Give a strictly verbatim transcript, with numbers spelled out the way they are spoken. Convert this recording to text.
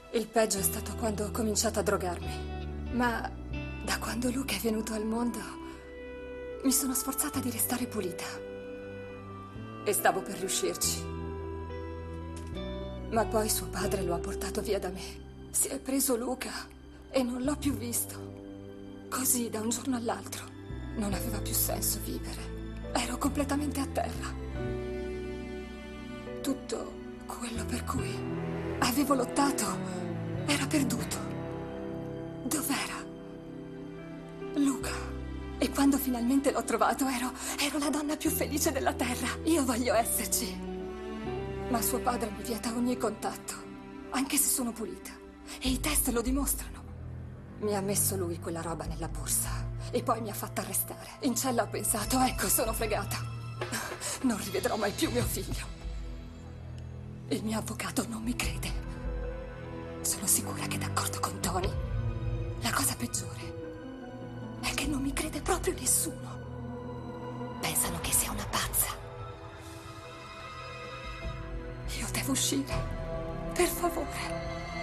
Il peggio è stato quando ho cominciato a drogarmi. Ma da quando Luca è venuto al mondo, mi sono sforzata di restare pulita. E stavo per riuscirci. Ma poi suo padre lo ha portato via da me. Si è preso Luca e non l'ho più visto. Così, da un giorno all'altro, non aveva più senso vivere. Ero completamente a terra. Tutto quello per cui avevo lottato era perduto. Dov'era? Luca. E quando finalmente l'ho trovato ero, ero la donna più felice della terra. Io voglio esserci. Ma suo padre mi vieta ogni contatto, anche se sono pulita. E i test lo dimostrano. Mi ha messo lui quella roba nella borsa e poi mi ha fatta arrestare. In cella ho pensato, ecco, sono fregata. Non rivedrò mai più mio figlio. Il mio avvocato non mi crede. Sono sicura che è d'accordo con Tony. La cosa peggiore è che non mi crede proprio nessuno. Pensano che sia una pazza. Io devo uscire. Per favore.